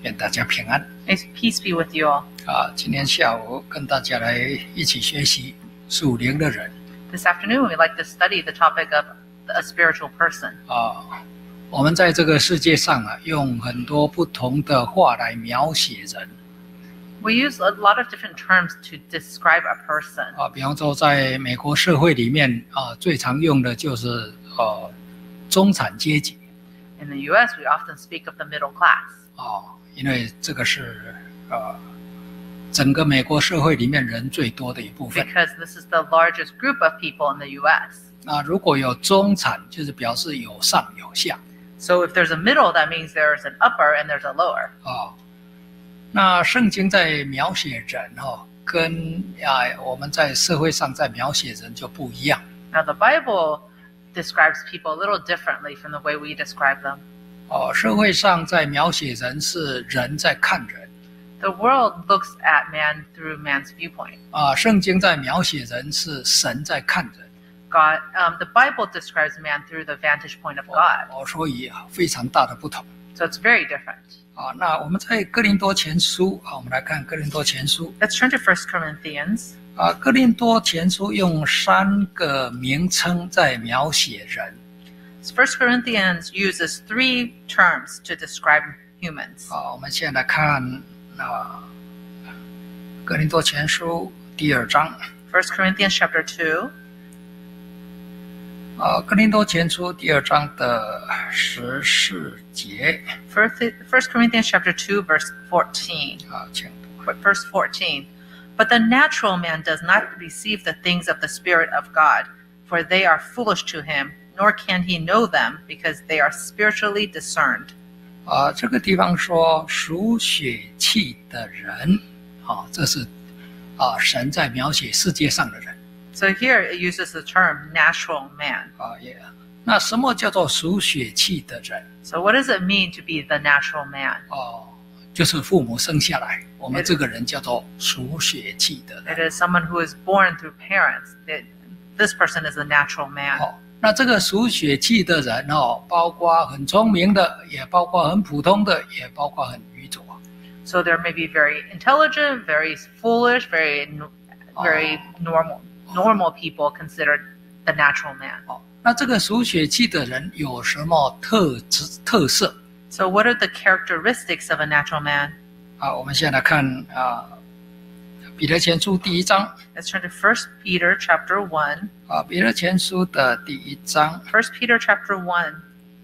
愿大家平安。 May peace be with you all. 今天下午跟大家来一起学习属灵的人。 This afternoon, we'd like to study the topic of a spiritual person. 我们在这个世界上用很多不同的话来描写人。 We use a lot of different terms to describe a person. 比方说在美国社会里面最常用的就是中产阶级。 In the U.S., we often speak of the middle class. 因为这个是整个美国社会里面人最多的一部分。 Because this is the largest group of people in the U.S. 那如果有中产，就是表示有上有下。 So if there's a middle, that means there's an upper and there's a lower. 那圣经在描写人跟我们在社会上在描写人就不一样。 Now the Bible describes people a little differently from the way we describe them. 社会上在描写人是人在看人。 The world looks at man through man's viewpoint. 圣经在描写人是神在看人。 The Bible describes man through the vantage point of God. 所以非常大的不同。 So it's very different. 那我们在哥林多前书我们来看哥林多前书。 Let's turn to 1 Corinthians. 哥林多前书用3个名称在描写人。 1 Corinthians uses 3 terms to describe humans. 我们现在来看哥林多前书第2章。 1 Corinthians chapter 2. 哥林多前书第2章的14节。 1 Corinthians chapter 2 verse 14. 请读。 Verse 14. But the natural man does not receive the things of the Spirit of God, for they are foolish to him, nor can he know them, because they are spiritually discerned. 这个地方说属血气的人，这是神在描写世界上的人。 So here it uses the term natural man. 那什么叫做属血气的人？ So what does it mean to be the natural man? 就是父母生下来，我们这个人叫做属血气的人。 It is someone who is born through parents. This person is a natural man. 那这个属血气的人包括很聪明的，也包括很普通的，也包括很愚拙。 So there may be very intelligent, very foolish, very normal people considered the natural man. 那这个属血气的人有什么特色？ So what are the characteristics of a natural man? 我们现在来看彼得前书第1章。 Let's turn to 1 Peter chapter 1. 彼得前书的第1章。 1 Peter chapter 1.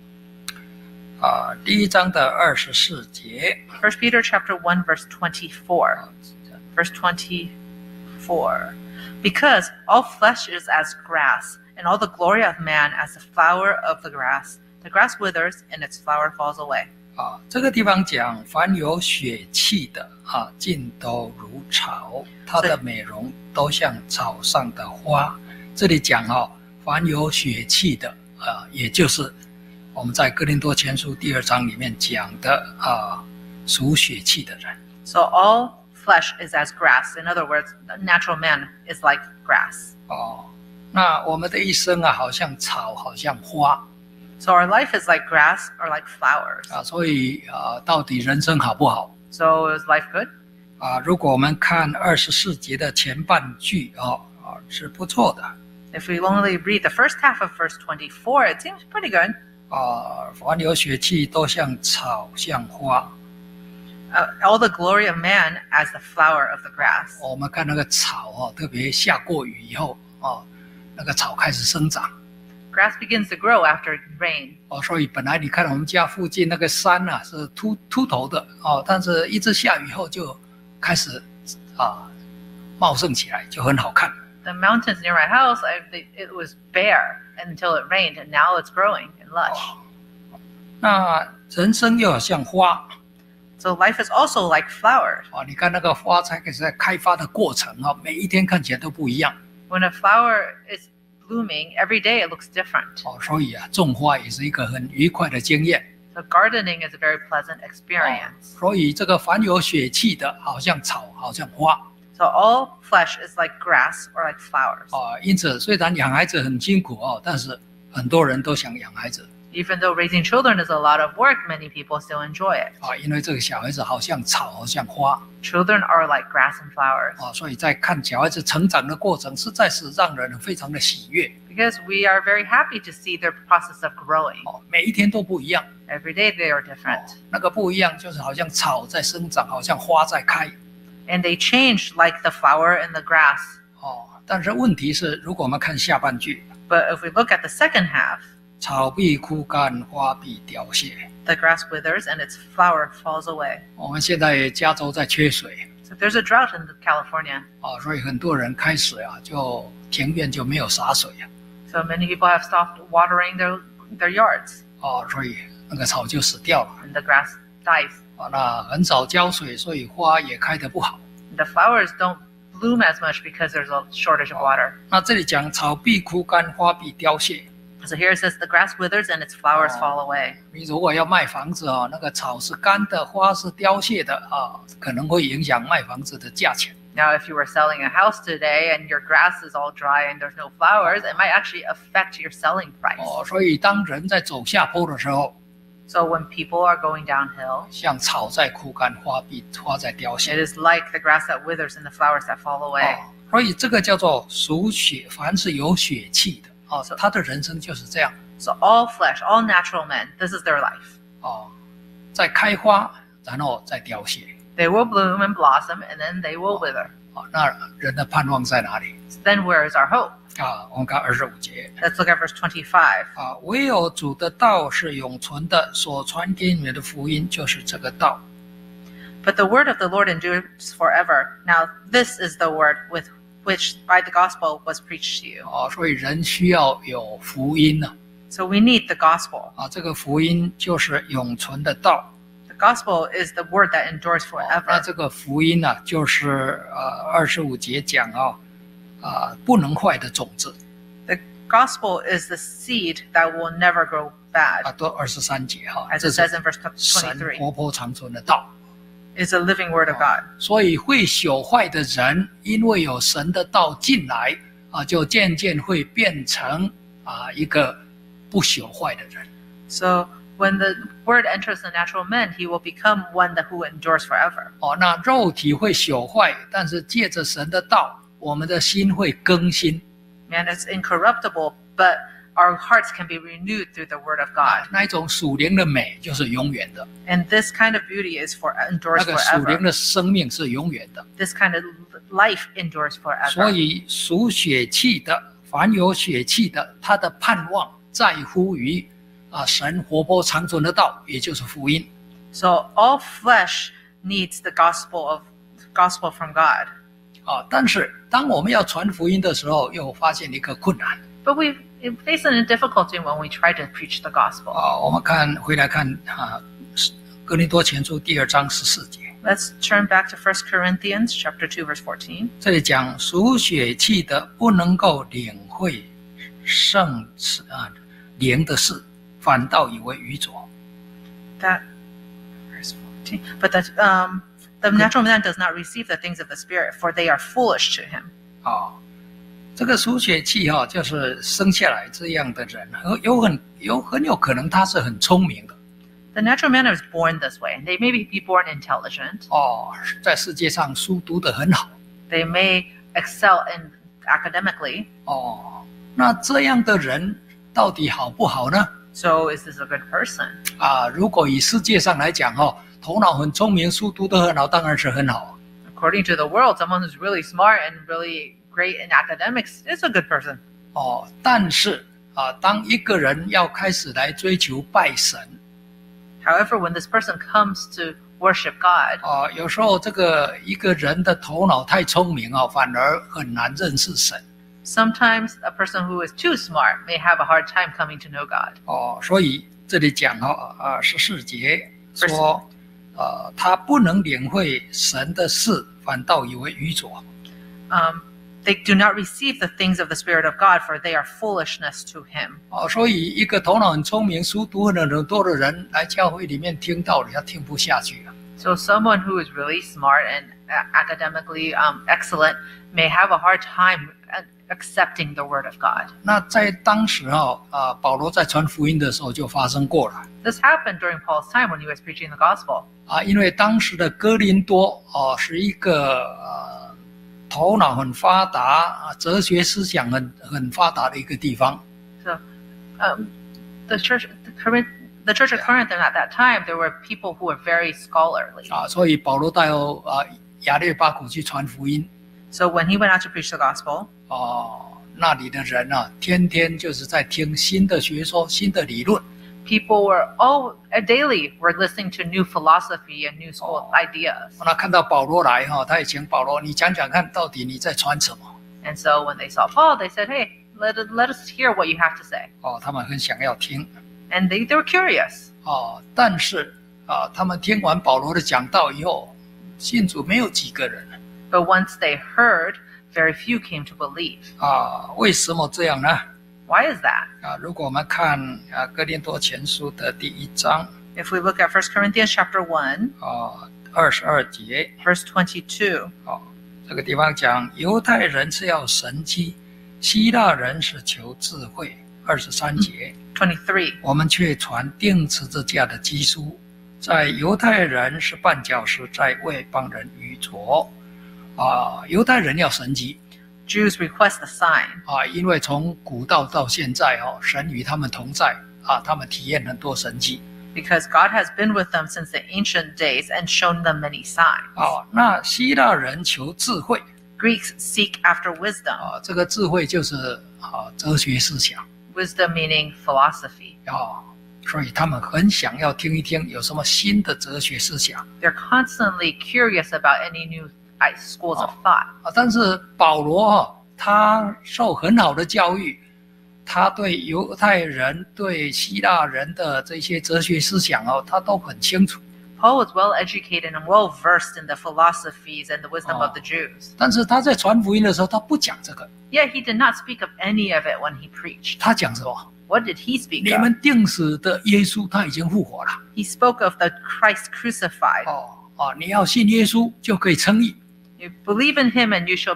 第1章的24节。 1 Peter chapter 1 verse 24. Verse 24. Because all flesh is as grass, and all the glory of man as the flower of the grass. The grass withers, and its flower falls away. 这个地方讲凡有血气的尽都如草，它的美容都像草上的花。这里讲凡有血气的也就是我们在哥林多前书第2章里面讲的属血气的人。 So all flesh is as grass. In other words, the natural man is like grass. 那我们的一生好像草，好像花。 So our life is like grass or like flowers. 所以到底人生好不好？ So is life good? 如果我们看24节的前半句是不错的。 If we only read the first half of verse 24, it seems pretty good. 凡有血气都像草，像花。 All the glory of man as the flower of the grass. 我们看那个草特别下过雨以后那个草开始生长。 Grass begins to grow after rain. 所以本来你看我们家附近那个山是秃头的但是一直下雨后就开始茂盛起来，就很好看。 The mountains near my house, it was bare until it rained, and now it's growing and lush. 那人生又好像花。 So life is also like flowers. 你看那个花才开始在开发的过程每一天看起来都不一样。 When a flower is blooming, every day it looks different. 所以种花也是一个很愉快的经验。 So gardening is a very pleasant experience. 所以这个凡有血气的，好像草，好像花。 So all flesh is like grass or like flowers. 因此虽然养孩子很辛苦但是很多人都想养孩子。 Even though raising children is a lot of work, many people still enjoy it. 因为这个小孩子好像草，好像花 Children are like grass and flowers. 所以在看小孩子成长的过程，实在是让人非常的喜悦 Because we are very happy to see their process of growing. 每一天都不一样 Every day they are different. 那个不一样就是好像草在生长，好像花在开 And they change like the flower and the grass. 但是问题是，如果我们看下半句， But if we look at the second half, 草必枯干，花必凋谢。 the grass withers and its flower falls away. 我们现在加州在缺水 So there's a drought in California. 所以很多人开始就庭院就没有洒水 So many people have stopped watering their yards 所以那个草就死掉了 and the grass dies. 那很少浇水，所以花也开得不好。 The flowers don't bloom as much because there's a shortage of water. 那这里讲草必枯干，花必凋谢。 So here it says the grass withers and its flowers fall away. 你如果要卖房子那个草是干的，花是凋谢的可能会影响卖房子的价钱。 Now, if you were selling a house today and your grass is all dry and there's no flowers, it might actually affect your selling price. 所以当人在走下坡的时候， So when people are going downhill, 像草在枯干，花在凋 it 谢。 is like the grass that withers and the flowers that fall away. 所以这个叫做属血，凡是有血气的他的人生就是这样 So all flesh, all natural men, this is their life. 在开花，然后再凋谢 They will bloom and blossom and then they will wither. 那人的盼望在哪里 So then where is our hope? 我们看25节 Let's look at verse 25. 唯有主的道是永存的，所传给你们的福音就是这个道。 But the word of the Lord endures forever. Now this is the word with which by the gospel was preached to you. 所以人需要有福音 So we need the gospel. 这个福音就是永存的道。 The gospel is the word that endures 那 forever. 这个福音就是25节讲不能坏的种子 The gospel is the seed that will never grow bad. 都23节 As 这 it says 是 in verse 神 23, 活泼长存的道。 is a living word of God. 所以会朽坏的人，因为有神的道进来就渐渐会变成一个不朽坏的人。 So when the word enters the natural man, he will become one who endures forever. 那肉体会朽坏，但是借着神的道，我们的心会更新。 Man is incorruptible, but our hearts can be renewed through the word of God. 那一种属灵的美就是永远的， And this kind of beauty is endures 那个属灵 forever. 的生命是永远的。 This kind of life endures 所 forever. 以属血气的，凡有血气的，他的盼望在乎于神活泼长存的道，也就是福音。 So all flesh needs the gospel from God. 但是当我们要传福音的时候，又发现一个困难。 But we face a difficulty when we try to preach the gospel. 我们回来看哥林多前书2章14节， Let's turn back to 1 Corinthians chapter 2, verse 14. 这里讲属血气的不能够领会圣灵的事，反倒以为愚拙。 That verse 14. But that the natural man does not receive the things of the Spirit, for they are foolish to him. 这个属血气就是生下来这样的人，很有可能他是很聪明的。 The natural man is born this way. They may be born intelligent. 在世界上书读得很好。 They may excel academically. 那这样的人到底好不好呢？ So is this a good person? 如果以世界上来讲头脑很聪明，书读得很好，当然是很好。 According to the world, someone who's really smart and really great in academics is a good person. 但是当一个人要开始来追求拜神， However, when this person comes to worship God, 有时候一个人的头脑太聪明反而很难认识神。 sometimes a person who is too smart may have a hard time coming to know God. 所以这里讲14节说，他不能领会神的事，反倒以为愚拙。 They do not receive the things of the Spirit of God, for they are foolishness to him. 所以一个头脑很聪明、书读很多的人来教会里面听道理，他听不下去。 So someone who is really smart and academically excellent may have a hard time accepting the word of God. 那在当时保罗在传福音的时候就发生过了 This happened during Paul's time when he was preaching the gospel. 因为当时的哥林多是一个头脑很发达哲学思想很发达的一个地方。 So the church of Corinth at that time, there were people who were very scholarly. 所以保罗带亚略巴谷去传福音 So when he went out to preach the gospel, 那里的人天天就是在听新的学说、新的理论。 people were all daily were listening to new philosophy and new school ideas. 那看到保罗来他也请保罗，你讲讲看到底你在传什么 And so when they saw Paul, they said, "Hey, let us hear what you have to say." 他们很想要听 And they were curious. 但是他们听完保罗的讲道以后，信主没有几个人 But once they heard, very few came to believe. 为什么这样呢 Why is that? 如果我们看哥林多前书的第1章 If we look at 1 Corinthians chapter 1, 22节 verse 22, 这个地方讲犹太人是要神迹，希腊人是求智慧。23节 23. 我们却传钉十字架的基督，在犹太人是绊脚石，在外邦人愚拙。犹太人要神迹 Jews request a sign 因为从古到现在神与他们同在他们体验很多神迹 because God has been with them since the ancient days and shown them many signs. 那希腊人求智慧 Greeks seek after wisdom. 这个智慧就是哲学思想 Wisdom meaning philosophy. 所以他们很想要听一听有什么新的哲学思想 They're constantly curious about any new schools of thought. 但是保罗他受很好的教育，他对犹太人对希腊人的这些哲学思想他都很清楚 Paul was well educated and well versed in the philosophies and the wisdom of the Jews. 但是他在传福音的时候他不讲这个 Yet he did not speak of any of it when he preached. 他讲什么 What did he speak 你 of? 们钉死的耶稣他已经复活了 He spoke of the Christ crucified. 你要信耶稣就可以称义 You believe in him and you shall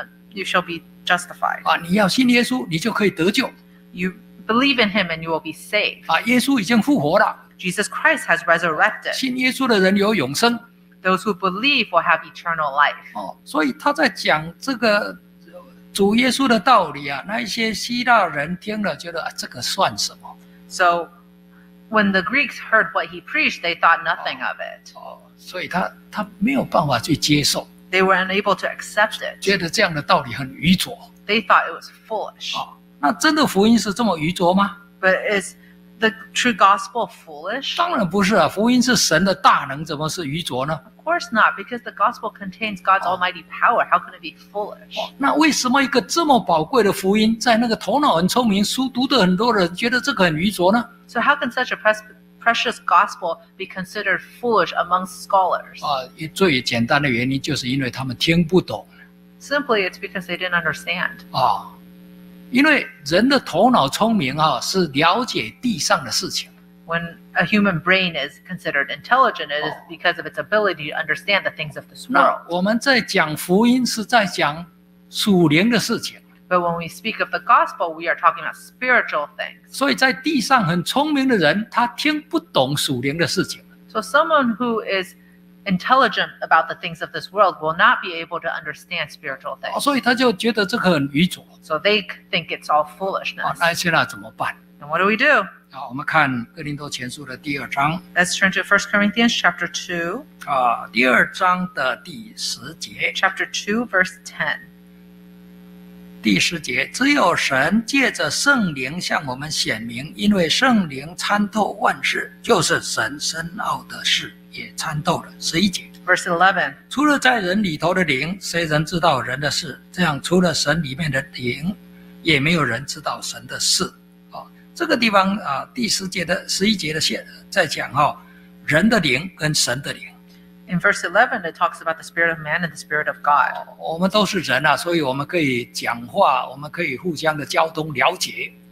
be justified. 你要信耶稣你就可以得救 You believe in him and you will be saved. 耶稣已经复活了 Jesus Christ has resurrected. 信耶稣的人有永生 Those who believe will have eternal life. 所以他在讲这个主耶稣的道理那一些希腊人听了觉得这个算什么 So when the Greeks heard what he preached, they thought nothing of it. 所以他没有办法去接受 They were unable to accept it. 觉得这样的道理很愚拙 They thought it was foolish. 那真的福音是这么愚拙吗 But is the true gospel foolish? 当然不是福音是神的大能怎么是愚拙呢 Of course not, because the gospel contains God's almighty power. How can it be foolish? 那为什么一个这么宝贵的福音在那个头脑很聪明书读的很多人觉得这个很愚拙呢 So how can such a precious gospel be considered foolish amongst scholars? 最简单的原因就是因为他们听不懂 Simply, it's because they didn't understand. 因为人的头脑聪明是了解地上的事情 When a human brain is considered intelligent, it is because of its ability to understand the things of this 那 world. 我们在讲福音是在讲属灵的事情 But when we speak of the gospel, we are talking about spiritual things. 所以在地上很聪明的人他听不懂属灵的事情 So someone who is intelligent about the things of this world will not be able to understand spiritual things. 所以他就觉得这个很愚拙 So they think it's all foolishness. 那现在怎么办 And what do we do? 我们看哥林多前书的第2章 Let's turn to 1 Corinthians chapter 2, 第2章的第10节 chapter 2, verse 10. 第10节，只有神借着圣灵向我们显明，因为圣灵参透万事，就是神深奥的事也参透了。11节， Verse 11. 除了在人里头的灵，谁人知道人的事？这样，除了神里面的灵，也没有人知道神的事。这个地方第11节的在讲人的灵跟神的灵。 In verse 11, it talks about the spirit of man and the spirit of God. 我们都是人所以我们可以讲话，我们可以互相的交通了解。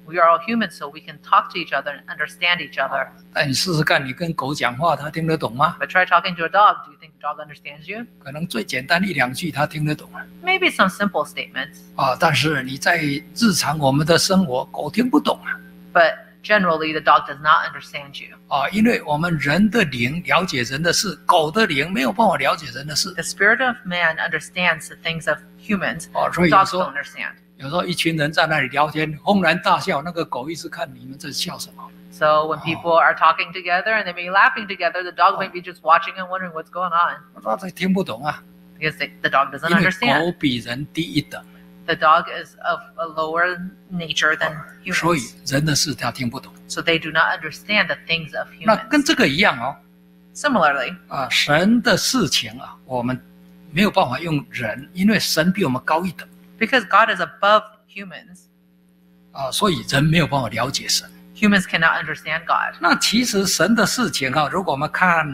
We are all human, so we can talk to each other and understand each other. 但你试试看，你跟狗讲话，它听得懂吗？ But try talking to a dog. Do you think the dog understands you? 可能最简单1-2句它听得懂 Maybe some simple statements. 但是你在日常我们的生活，狗听不懂 But generally, the dog does not understand you. 因为我们人的灵了解人的事，狗的灵没有办法了解人的事 The spirit of man understands the things of humans. 所以有 Dogs 时候 don't understand. 有时候一群人在那里聊天，轰然大笑，那个狗一直看你们在笑什么。 So when people are talking together and they may be laughing together, the dog may be just watching and wondering what's going on 它听不懂啊， because the dog doesn't 因为 understand. 狗比人低一等， The dog is of a lower nature than 所以 humans, 人的事它听不懂。 so they do not understand the things of 那跟 humans. 这个一样 Similarly, 神的事情我们没有办法用人，因为神比我们高一等 because God is above humans, 所以人没有办法了解神。 humans cannot understand God. 那其实神的事情如果我们看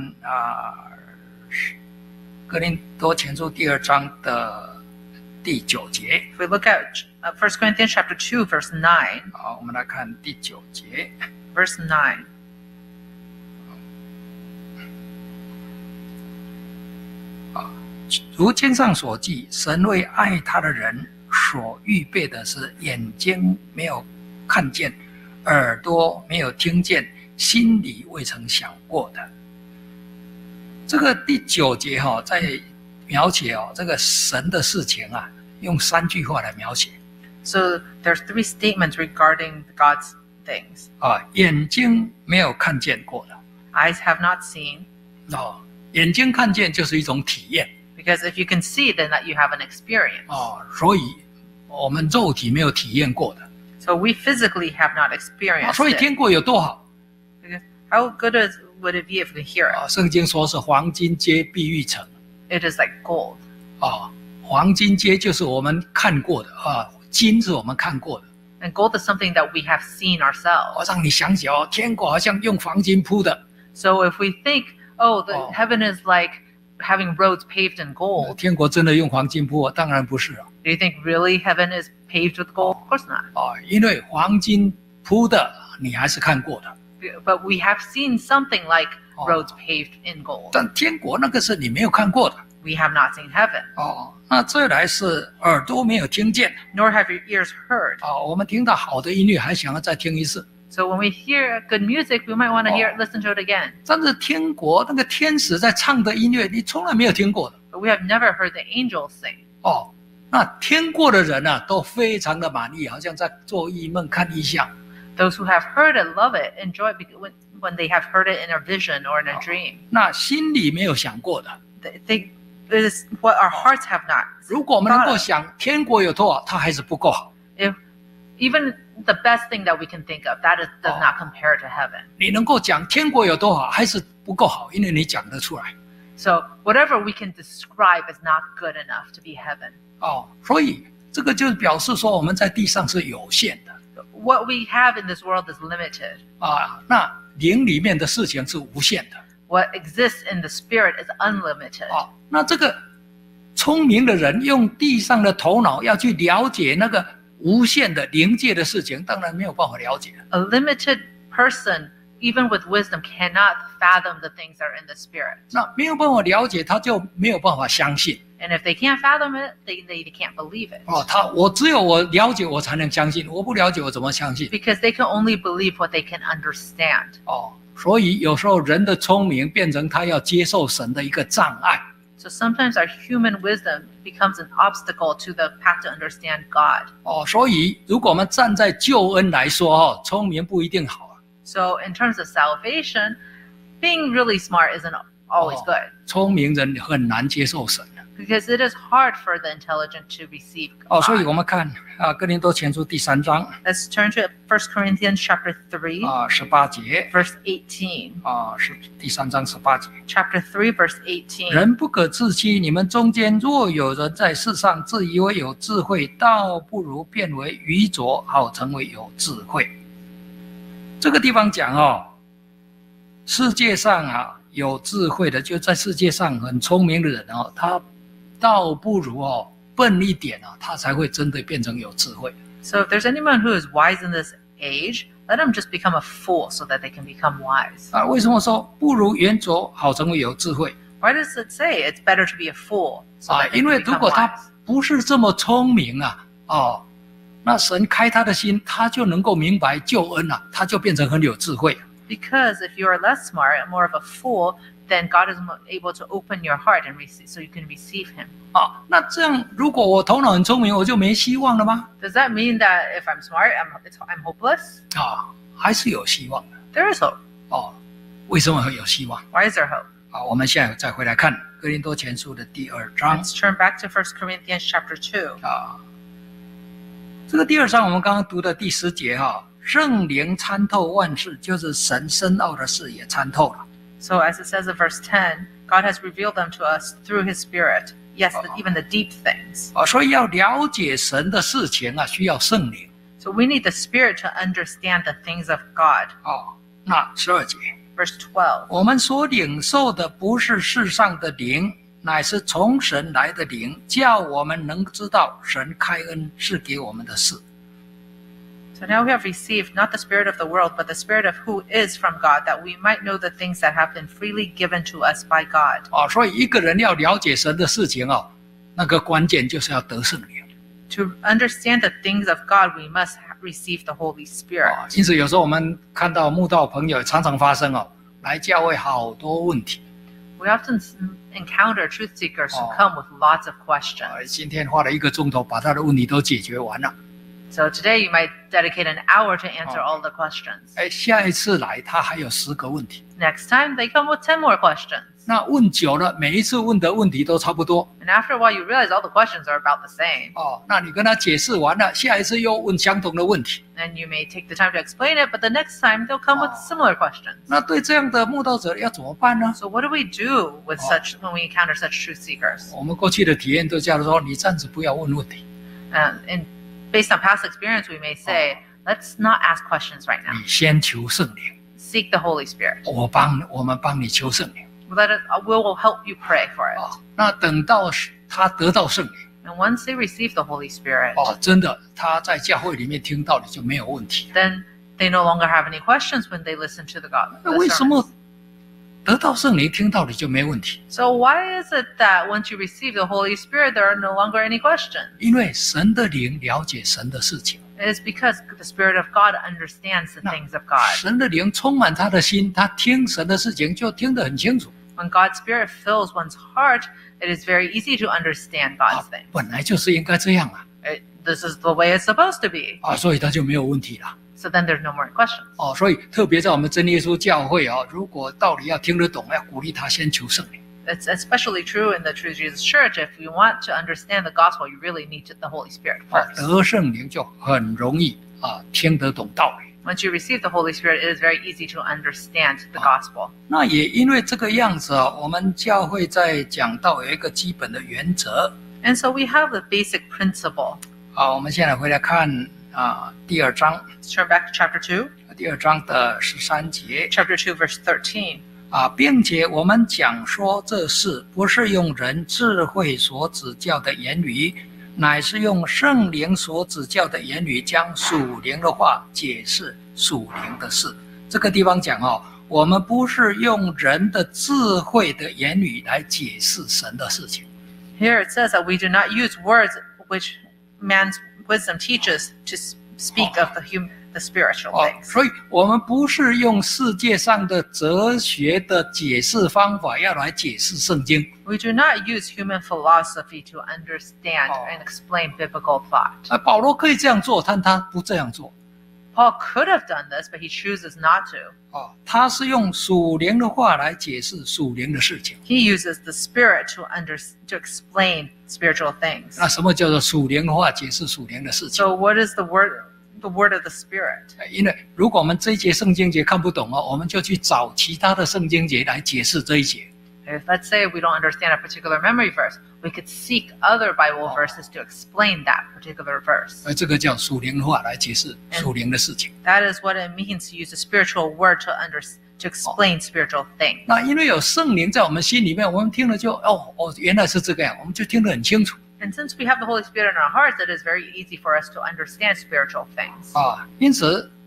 哥林多前书第2章的第9节 If we look at 1 Corinthians chapter 2, verse 9, 我们来看第9节 verse 9. 如经上所记，神为爱他的人所预备的是眼睛没有看见，耳朵没有听见，心里未曾想过的。这个第9节在描写这个神的事情用3句话来描写 So there's 3 statements regarding God's things. 眼睛没有看见过的 Eyes have not seen, 眼睛看见就是一种体验 because if you can see, then that you have an experience. 所以我们肉体没有体验过的 So we physically have not experienced 所以 it. 天国有多好 Because how good would it be if we hear it? 圣经说是黄金街碧玉城 It is like gold. 黄金街就是我们看过的金是我们看过的 And gold is something that we have seen ourselves. 让你想起天国好像用黄金铺的 So if we think, oh, the Oh. heaven is like having roads paved in gold, 天国真的用黄金铺当然不是 do you think really heaven is paved with gold? Of course not. 因为黄金铺的你还是看过的 But we have seen something like Oh. roads paved in gold. 但天国那个是你没有看过的 We have not seen heaven, 那再来是耳朵没有听见 nor have your ears heard. 我们听到好的音乐还想要再听一次 So when we hear good music, we might want to listen to it again. 但是天国那个天使在唱的音乐你从来没有听过的 But we have never heard the angels sing. 那听过的人都非常的满意，好像在做异梦看异象 Those who have heard it love it, enjoy it when they have heard it in a vision or in a dream. 那心里没有想过的 It is what our hearts have not. 如果我们能够想天国有多好，它还是不够好。 If even the best thing that we can think of, does not compare to heaven. 你能够讲天国有多好，还是不够好，因为你讲得出来。 So whatever we can describe is not good enough to be heaven. 所以这个就是表示说我们在地上是有限的 What we have in this world is limited. 那灵里面的事情是无限的 What exists in the spirit is unlimited. 那这个聪明的人用地上的头脑要去了解那个无限的灵界的事情，当然没有办法了解。 A limited person, even with wisdom, cannot fathom the things that are in the spirit. 那没有办法了解，他就没有办法相信。 And if they can't fathom it, they can't believe it. 我只有我了解，我才能相信。我不了解，我怎么相信？ Because they can only believe what they can understand. 所以有时候人的聪明变成他要接受神的一个障碍。 So sometimes our human wisdom becomes an obstacle to the path to understand God. 所以如果我们站在救恩来说，聪明不一定好。 So in terms of salvation, being really smart isn't always good. 聪明人很难接受神。 Because it is hard for the intelligent to receive 所以我 God. 们看哥林多前书第3章 Let's turn to 1 Corinthians chapter 3, 18节 verse 18. 是第3章18节。 Chapter 3, verse 18. 人不可自欺，你们中间若有人在世上自以为有智慧，倒不如变为愚拙，好成为有智慧。这个地方讲世界上有智慧的，就在世界上很聪明的人他倒不如笨一点他才会真的变成有智慧。 So if there's anyone who is wise in this age, let them just become a fool so that they can become wise. 为什么说不如圆拙，好成为有智慧？ Why does it say it's better to be a fool so that they 因 can 为如 become 果他 wise? 不是这么聪明那神开他的心，他就能够明白救恩他就变成很有智慧。 Because if you are less smart and more of a fool, then God is able to open your heart and receive, so you can receive Him. 那这样，如果我头脑很聪明，我就没希望了吗？ Does that mean that if I'm smart, I'm hopeless? 还是有希望的。 There is hope. 为什么会有希望？ Why is there hope? 我们现在再回来看哥林多前书的第2章。 Let's turn back to 1 Corinthians chapter 2. 这个第2章我们刚刚读的第10节圣灵参透万事，就是神深奥的事也参透了。 So as it says in verse 10, God has revealed them to us through His Spirit. Yes, even the deep things. 所以要了解神的事情需要圣灵。 So we need the Spirit to understand the things of God. 那12节， Verse 12. 我们所领受的不是世上的灵，乃是从神来的灵，叫我们能知道神开恩是给我们的事。 So now we have received not the spirit of the world, but the Spirit of who is from God, that we might know the things that have been freely given to us by God. 所以一个人要了解神的事情那个关键就是要得圣灵。 To understand the things of God, we must receive the Holy Spirit. 因此有时候我们看到慕道朋友常常发生来教会好多问题。 We often encounter truth seekers who come with lots of questions. 今天花了1个钟头把他的问题都解决完了。 So today you might dedicate an hour to answer all the questions. 下一次来他还有10个问题。 Next time they come with 10 more questions. 那问久了，每一次问的问题都差不多。 And after a while you realize all the questions are about the same. 那你跟他解释完了，下一次又问相同的问题。 And you may take the time to explain it, but the next time they'll come with similar questions. 那对这样的慕道者要怎么办呢？ So what do we do with when we encounter such truth seekers? 我们过去的体验都叫他说，你暂时不要问问题， And based on past experience, we may say, let's not ask questions right now. 你先求圣灵， Seek the Holy Spirit. 我们帮你求圣灵。 We will help you pray for it. 那等到他得到圣灵， And once they receive the Holy Spirit, 真的他在教会里面听到的就没有问题。 then they no longer have any questions when they listen to the God. 那为什么得到圣灵听到的就没问题？ So why is it that once you receive the Holy Spirit, there are no longer any questions? 因为神的灵了解神的事情， It is because the Spirit of God understands the things of God. 神的灵充满他的心，他听神的事情就听得很清楚。 When God's Spirit fills one's heart, it is very easy to understand God's things. 本来就是应该这样 This is the way it's supposed to be. 所以他就没有问题了。 So then there's no more questions. 所以特别在我们真耶稣教会如果道理要听得懂，要鼓励他先求圣灵。 It's especially true in the True Jesus Church. If you want to understand the gospel, you really need the Holy Spirit first. 得圣灵就很容易听得懂道理。 Once you receive the Holy Spirit, it is very easy to understand the gospel. 那也因为这个样子我们教会在讲到有一个基本的原则。 And so we have the basic principle. 我们现在回来看第2章， Let's turn back to chapter 2. 第2章的13节。 Chapter 2, verse 13. 并且我们讲说这事不是用人智慧所指教的言语，乃是用圣灵所指教的言语，将属灵的话解释属灵的事。这个地方讲我们不是用人的智慧的言语来解释神的事情。 Here it says that we do not use words which man's wisdom teaches to speak of the spiritual things. 所以我们不是用世界上的哲学的解释方法要来解释圣经。 We do not use human philosophy to understand and explain biblical thought. 保罗可以这样做，但他不这样做。 Paul could have done this, but he chooses not to. 他是用属灵的话来解释属灵的事情。 He uses the Spirit to explain spiritual things. 那什么叫做属灵的话解释属灵的事情？ So what is the word of the Spirit? 因为如果我们这一节圣经节看不懂我们就去找其他的圣经节来解释这一节。 If let's say we don't understand a particular memory verse, we could seek other Bible verses to explain that particular verse. 这个叫属灵的话来解释属灵的事情。 That is what it means to use a spiritual word to explain spiritual things. 那因为有圣灵在我们心里面，我们听了就原来是这个样，我们就听得很清楚。 And since we have the Holy Spirit in our hearts, it is very easy for us to understand spiritual things. 因此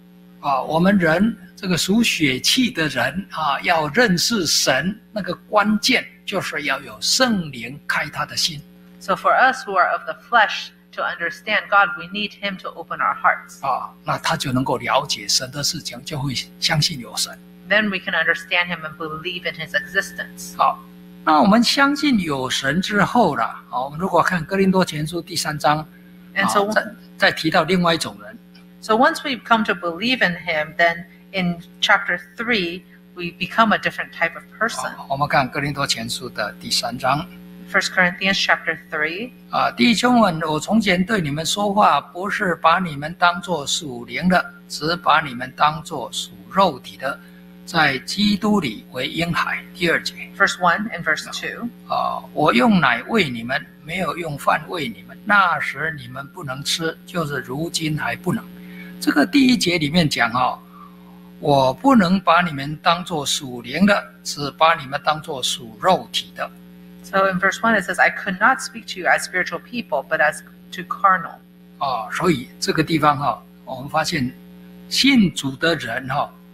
我们人这个属血气的人要认识神，那个关键就是要有圣灵开他的心。 So for us who are of the flesh to understand God, we need Him to open our hearts. 那他就能够了解神的事情，就会相信有神。 Then we can understand Him and believe in His existence. 那我们相信有神之后了，我们如果看哥林多前书第3章， And so, 再提到另外一种人。 so once we come to believe in Him, then in chapter 3, we become a different type of person. 我们看哥林多前书的第3章。 1 Corinthians chapter 3. 弟兄们，我从前对你们说话，不是把你们当作属灵的，只把你们当作属肉体的，在基督里为婴孩。第2节。 Verse 1 and verse 2. 我用奶喂你们，没有用饭喂你们。那时你们不能吃，就是如今还不能。这个第1节里面讲我不能把你们当作属灵的，只把你们当作属肉体的。 So in verse 1 it says, I could not speak to you as spiritual people, but as to carnal. 所以这个地方我们发现信主的人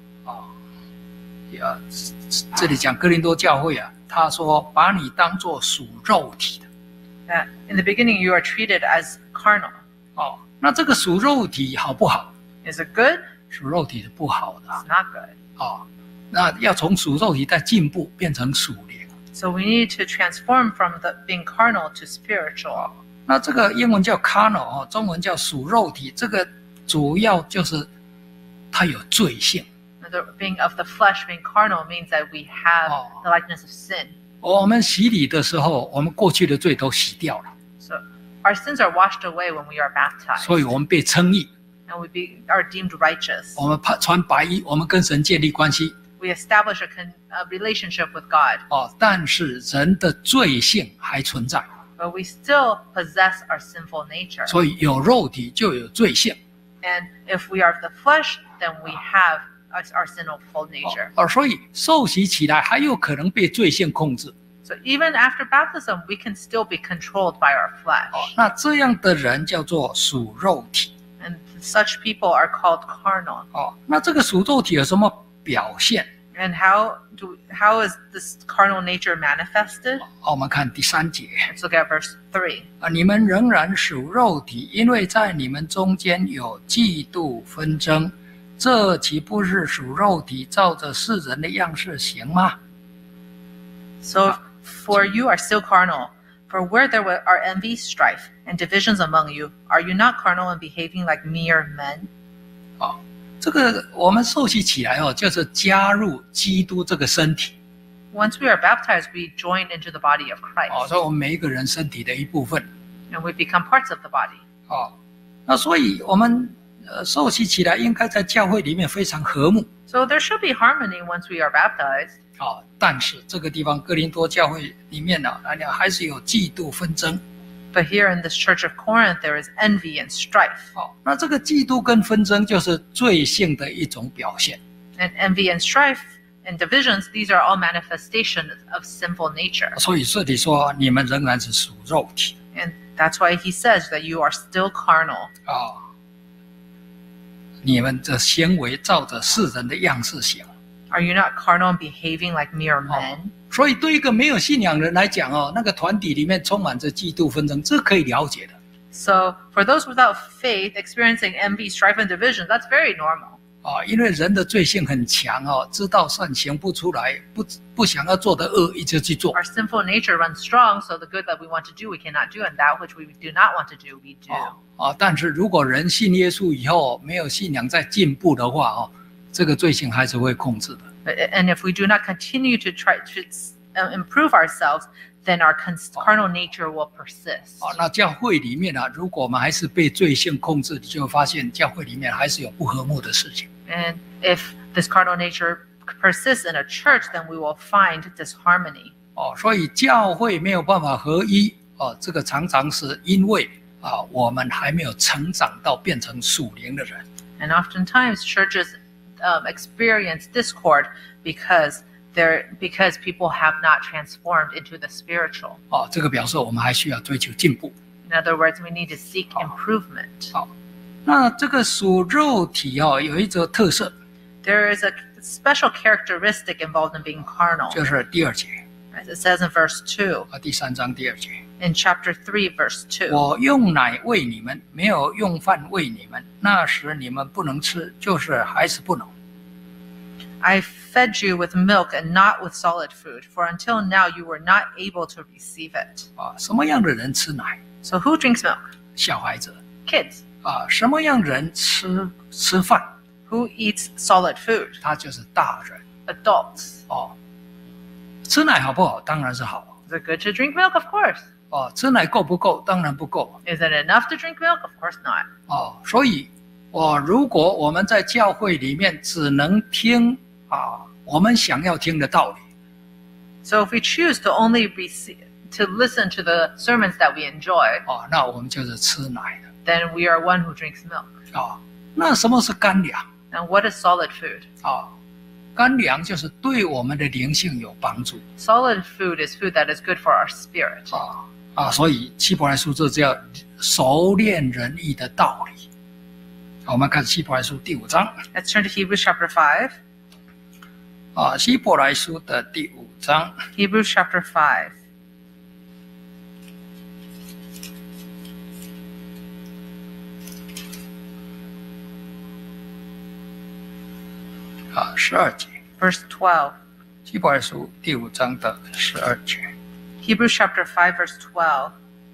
这里讲哥林多教会他说把你当作属肉体的。 In the beginning you are treated as carnal. 那这个属肉体好不好？ Is it good? 属肉体是不好的。 It's not good. 那要从属肉体再进步变成属灵。 So we need to transform from being carnal to spiritual. 那这个英文叫 carnal 中文叫属肉体，这个主要就是它有罪性。 Being of the flesh, being carnal means that we have the likeness of sin. 我们洗礼的时候，我们过去的罪都洗掉了。 So our sins are washed away when we are baptized. 所以我们被称义。 And we are deemed righteous. 我们穿白衣，我们跟神建立关系。 We establish a relationship with God. 但是人的罪性还存在。 But we still possess our sinful nature. 所以有肉体就有罪性。 And if we are of the flesh, then we have our sinful nature. 所以受洗起来还有可能被罪性控制。 So even after baptism, we can still be controlled by our flesh. 那这样的人叫做属肉体。 And such people are called carnal. 那这个属肉体有什么表现？ And how is this carnal nature manifested? 我们看第3节。 Let's look at verse 3. 你们仍然属肉体，因为在你们中间有嫉妒纷争，这岂不是属肉体，照着世人的样式行吗？ So for you are still carnal. For where there are envy, strife, and divisions among you, are you not carnal and behaving like mere men? 这个我们受洗起来就是加入基督这个身体。 Once we are baptized, we join into the body of Christ. 所以我们每一个人身体的一部分。 And we become parts of the body. 那所以我们受洗起来应该在教会里面非常和睦。 So there should be harmony once we are baptized. 但是这个地方哥林多教会里面还是有嫉妒纷争。 But here in this church of Corinth, there is envy and strife. 那这个嫉妒跟纷争就是罪性的一种表现。 And envy and strife and divisions, these are all manifestations of sinful nature. 所以这里说你们仍然是属肉体。 And that's why he says that you are still carnal. 你们的行为照着世人的样式行。 Are you not carnal and behaving like mere men? 所以对一个没有信仰的人来讲那个团体里面充满着嫉妒纷争，这可以了解的。 So for those without faith experiencing envy, strife, and division, that's very normal. 因为人的罪性很强知道善行不出来，不想要做的恶一直去做。 Our sinful nature runs strong, so the good that we want to do, we cannot do, and that which we do not want to do, we do. 但是如果人信耶稣以后没有信仰再进步的话这个罪性还是会控制的。 And if we do not continue to try to improve ourselves, then our carnal nature will persist. 那教会里面如果我们还是被罪性控制，你就会发现教会里面还是有不和睦的事情。 And if this carnal nature persists in a church, then we will find disharmony. 所以教会没有办法合一这个常常是因为我们还没有成长到变成属灵的人。 And oftentimes churches experience discord because people have not transformed into the spiritual. 这个表示我们还需要追求进步。 In other words, we need to seek improvement. 那这个属肉体有一则特色， There is a special characteristic involved in being carnal. 就是第2节 As it says in verse 2, 第3章第2节， in chapter 3, verse 2. 我用奶喂你们，没有用饭喂你们，那时你们不能吃，就是还是不能。 I fed you with milk and not with solid food, for until now you were not able to receive it. 什么样的人吃奶？ So who drinks milk? 小孩子。 Kids. 什么样人吃饭？ Who eats solid food? 他就是大人。 Adults. 吃奶好不好？当然是好。 Is it good to drink milk? Of course. 吃奶够不够？当然不够。 Is it enough to drink milk? Of course not. 所以如果我们在教会里面只能听我们想要听的道理， So if we choose to only to listen to the sermons that we enjoy, 那我们就是吃奶的。 then we are one who drinks milk. 那什么是干粮？ And what is solid food? 干粮就是对我们的灵性有帮助。 Solid food is food that is good for our spirit. 所以希伯来书这叫熟练仁义的道理。我们看希伯来书第5章。 Let's turn to Hebrews chapter 5. 希伯来书的第5章。 Hebrews chapter 5. 12节。 Verse 12. 希伯来书第5章的12节。 Hebrews chapter 5, verse 12.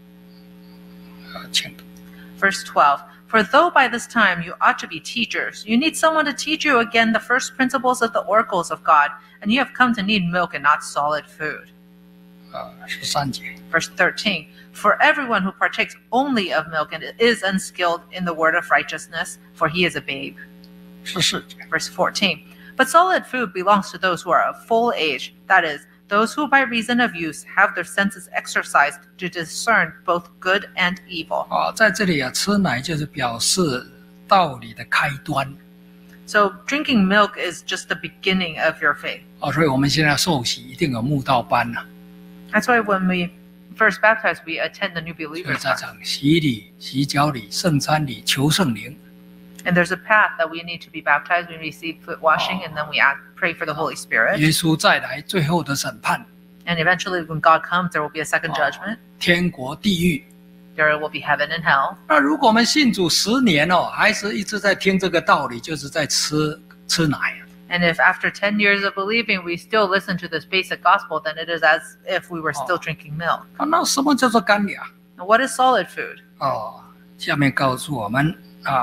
请读。 Verse 12. For though by this time you ought to be teachers, you need someone to teach you again the first principles of the oracles of God, and you have come to need milk and not solid food. 13节。 Verse 13. For everyone who partakes only of milk and is unskilled in the word of righteousness, for he is a babe. 14节。 Verse 14. But solid food belongs to those who are of full age, that is, those who by reason of use have their senses exercised to discern both good and evil. 在这里吃奶就是表示道理的开端。 So drinking milk is just the beginning of your faith. 所以我们现在受洗一定有慕道班。 That's why when we first baptize, we attend the new 所以 believers 在 class. 场洗礼、洗脚礼、圣餐礼、求圣灵。 And there's a path that we need to be baptized, we receive foot washing, and then we pray for the Holy Spirit. 耶稣再来最后的审判。 And eventually, when God comes, there will be a second judgment. 天国、地狱。 There will be heaven and hell. 那如果我们信主10年还是一直在听这个道理，就是在吃奶。 And if after 10 years of believing, we still listen to this basic gospel, then it is as if we were still drinking milk. 那什么叫做干粮？ Now, what is solid food? 下面告诉我们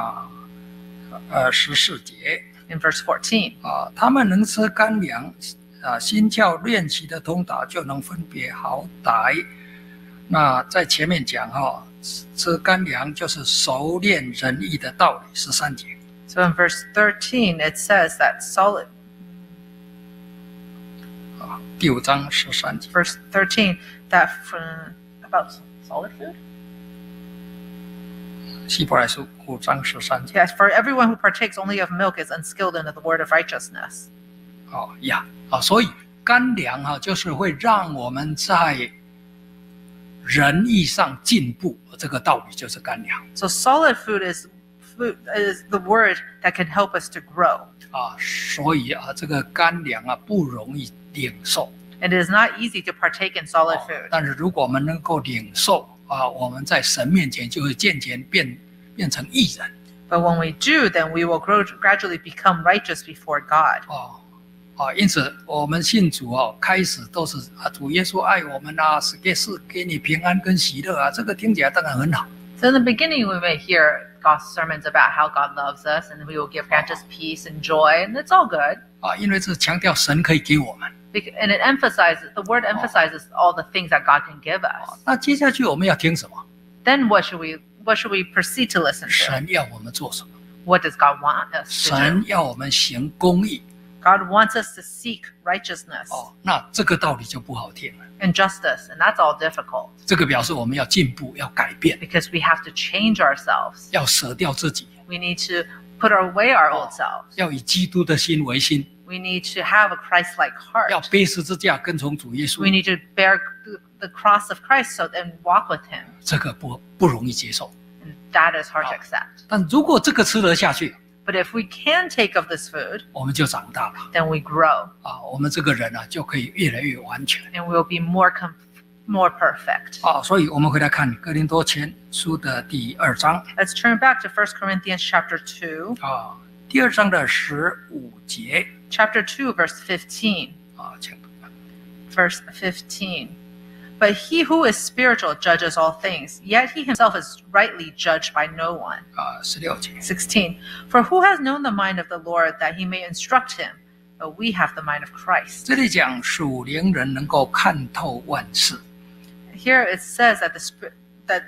14节。 In verse 14. 他们能吃干粮，心窍练习的通达，就能分别好歹。那在前面讲吃干粮就是熟练仁义的道理。13节。 So in verse 13, it says that solid. 第5章13节。 Verse 13, that about solid food? 希伯来书5章13节。 Yes, for everyone who partakes only of milk is unskilled in the word of righteousness. 所以干粮就是会让我们在仁义上进步，这个道理就是干粮。 So solid food is the word that can help us to grow. 所以这个干粮不容易领受。 And it is not easy to partake in solid food. 但是如果我们能够领受我们在神面前就会渐渐变成义人。 But when we do, then we will gradually become righteous before God. 因此我们信主开始都是主耶稣爱我们是给你平安跟喜乐这个听起来当然很好。 So in the beginning, we may hear God's sermons about how God loves us and we will grant us peace and joy, and it's all good. 因为这强调神可以给我们。 And it emphasizes, the word emphasizes all the things that God can give us. 那接下去我们要听什么？ Then what should we proceed to listen to? 神要我们做什么？ What does God want us to 神 do? 要我们行公义。 God wants us to seek righteousness 那这个道理就不好听了。 and justice, and that's all difficult 这个表示我们要进步，要改变， because we have to change ourselves. 要舍掉自己， We need to put away our old selves. 要以基督的心为心， We need to have a Christ-like 要 heart. 背十字架跟从主耶 We 稣。 need to bear the cross of Christ and walk with Him. 这个不容易接受。 And that is hard to accept. 但如果这个吃得下去， But if we can take of this food, 我们就长大了 then we grow 我们这个人就可以越来越完全 and we'll be more perfect. 所以我们回来看哥林多前书的第2章 Let's turn back to 1 Corinthians chapter 2, 第2章的15节 chapter 2, verse 15. 请读 Verse 15. But he who is spiritual judges all things, yet he himself is rightly judged by no one. 16节 16. For who has known the mind of the Lord that he may instruct him? But we have the mind of Christ. 这里讲属灵人能够看透万事 Here it says that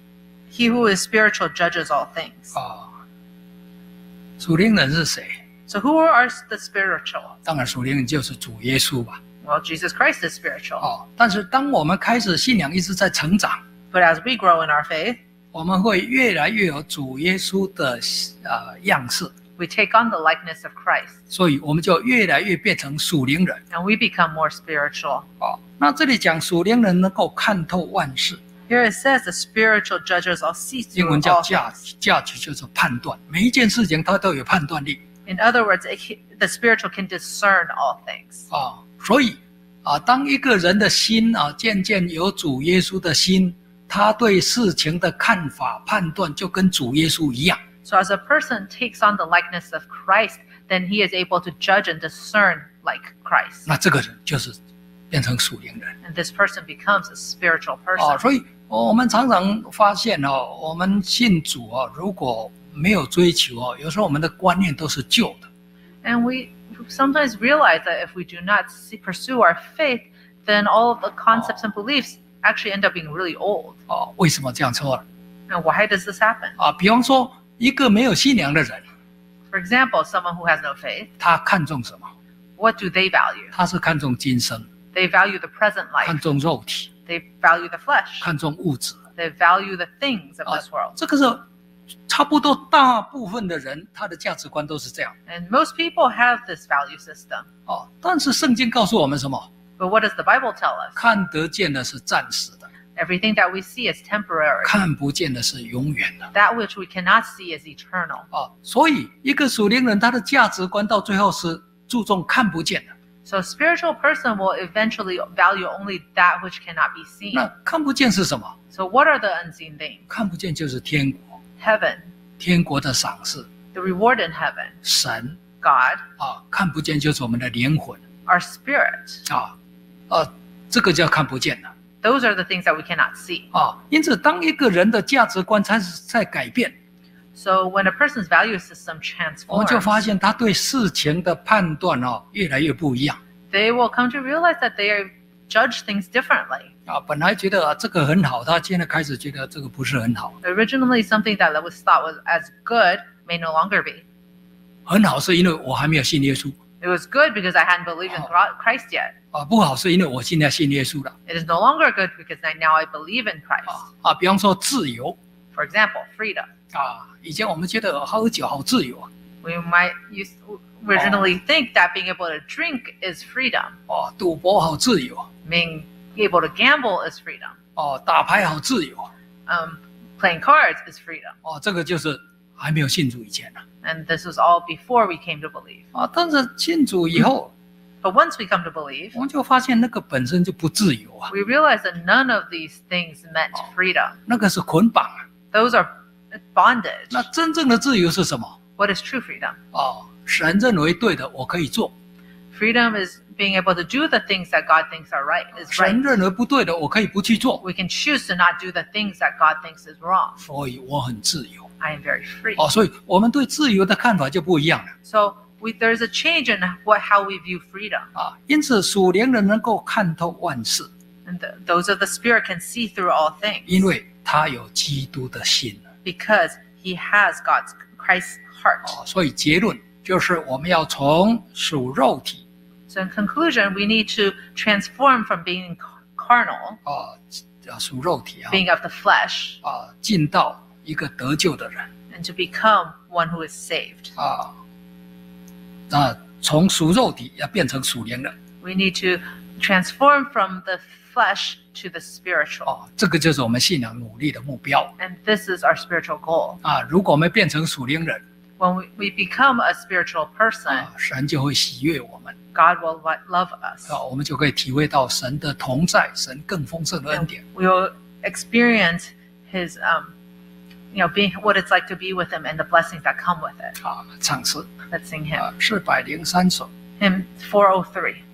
he who is spiritual judges all things. 属灵人是谁？ So who are the spiritual? 当然属灵人就是主耶稣吧 Well, Jesus Christ is spiritual. 但是当我们开始信仰一直在成长， But as we grow in our faith, 我们会越来越有主耶稣的样式， we take on the likeness of Christ, 所以我们就越来越变成属灵人 and we become more spiritual. 那这里讲属灵人能够看透万事， Here it says the spiritual judges all see 英 through 文叫 all things. judge 就是判断，每一件事情它都有判断力 In other words, the spiritual can discern all things. 所以当一个人的心渐渐有主耶稣的心，他对事情的看法判断就跟主耶稣一样。 So as a person takes on the likeness of Christ, then he is able to judge and discern like Christ. 那这个人就是变成属灵人 And this person becomes a spiritual person. 所以我们常常发现我们信主如果没有追求有时候我们的观念都是旧的 And we sometimes realize that if we do not pursue our faith, then all of the concepts and beliefs actually end up being really old. 为什么这样说 And why does this happen? 比方说一个没有信仰的人 For example, someone who has no faith, 他看重什么？ what do they value? 他是看重今生， They value the present 看 life. 重肉体， They value the flesh. 看重物质 They value the things of this world. 这个是差不多大部分的人他的价值观都是这样 And most people have this value system. 但是圣经告诉我们什么？ But what does the Bible tell us? 看得见的是暂时的， Everything that we see is temporary. 看不见的是永远的 That which we cannot see is eternal. 所以一个属灵人他的价值观到最后是注重看不见的。 So a spiritual person will eventually value only that which cannot be seen. 那看不见是什么？ So what are the unseen things? 看不见就是天国， Heaven, 天国的赏赐， the reward in heaven, 神 God, 看不见就是我们的灵魂 our spirit. 这个叫看不见的 Those are the things that we cannot see. 因此，当一个人的价值观在改变， So when a person's value system 我们就 transforms, 发现他对事情的判断越来越不一样 they will come to realize that they judge things differently. 本来觉得这个很好，他现在开始觉得这个不是很好。 Originally, something that was thought was as good may no longer be. 很好是因为我还没有信耶稣 It was good because I hadn't believed in Christ yet. 不好是因为我现在信耶稣了 It is no longer good because now I believe in Christ. 比方说自由 For example, freedom. 以前我们觉得喝酒好自由 We might originally think that being able to drink is freedom. 赌博好自由 Being able to gamble is freedom. 打牌好自由 Playing cards is freedom. 这个就是还没有信主以前 And this was all before we came to believe. 但是信主以后 But once we come to believe, 我们就发现那个本身就不自由 we realize that none of these things meant freedom. 那个是捆绑 Those are bondage. 那真正的自由是什么 What is true freedom? 神认为对的我可以做 Freedom is being able to do the things that God thinks are right, is 神 right. 认为不对的我可以不去做 We can choose to not do the things that God thinks is wrong. 所以我很自由 I am very free. 所以我们对自由的看法就不一样了 So there's a change in how we view freedom. 因此属灵人能够看透万事 And those of the Spirit can see through all 因 things 为他有基督的心 because he has Christ's heart. 所以结论就是我们要从属肉体 So in conclusion, we need to transform from being carnal, 属肉体 being of the flesh, 进到一个得救的人 and to become one who is saved. 从属肉体要变成属灵人 We need to transformed from the flesh to the spiritual. 哦，这个就是我们信仰努力的目标 And this is our spiritual goal. 啊！如果我们变成属灵人 When we become a spiritual person, 啊，神就会喜悦我们 God will love us. 啊，我们就可以体会到神的同在，神更丰盛的恩典 We will experience His, being what it's like to be with Him and the blessings that come with it. 啊！唱诗 Let's sing hymn. 啊，403首。 Hymn 403.